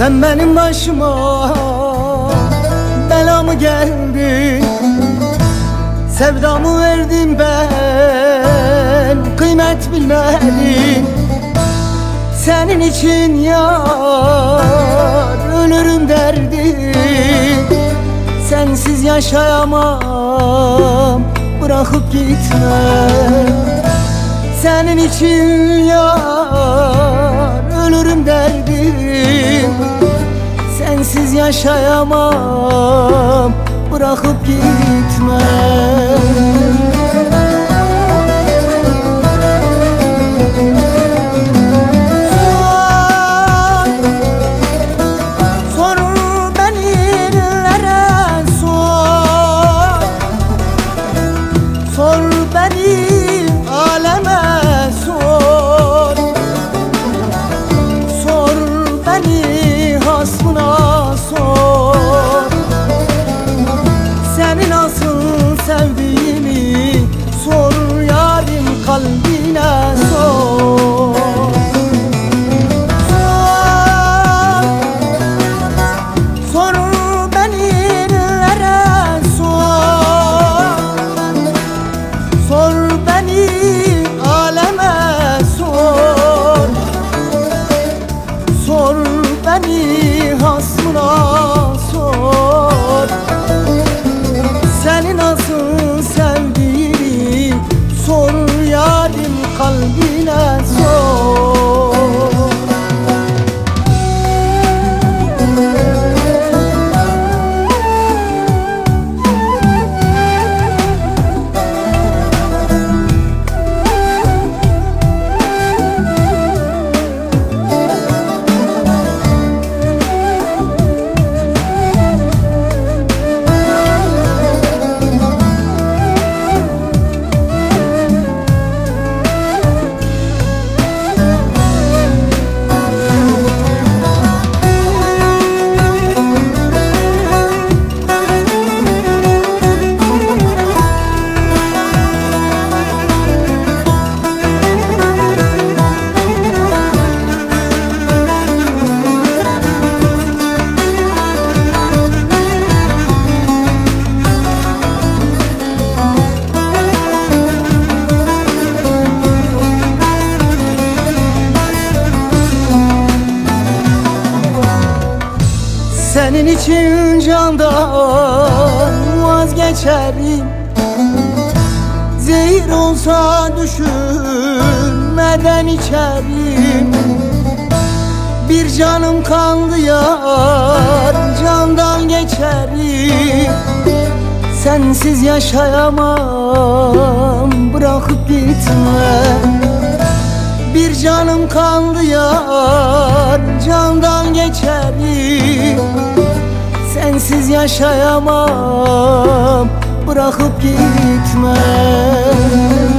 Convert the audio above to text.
Sen benim başıma bela mı geldin? Sevdamı verdim ben, kıymet bilmedim. Senin için yar ölürüm derdim. Sensiz yaşayamam, bırakıp gitme. Senin için yar ölürüm derdim. Sensiz yaşayamam, bırakıp gitme. Kalbine sor. Sor benimlere sor. Sor beni aleme sor. Sor beni hasmına sor. Seni nasıl sevdiğini sor yarim, kalbine sor. Senin için candan vazgeçerim. Zehir olsa düşünmeden içerim. Bir canım kaldı yar, candan geçerim. Sensiz yaşayamam, bırakıp gitme. Bir canım kaldı yar, candan geçerim. Sensiz yaşayamam, bırakıp gitme.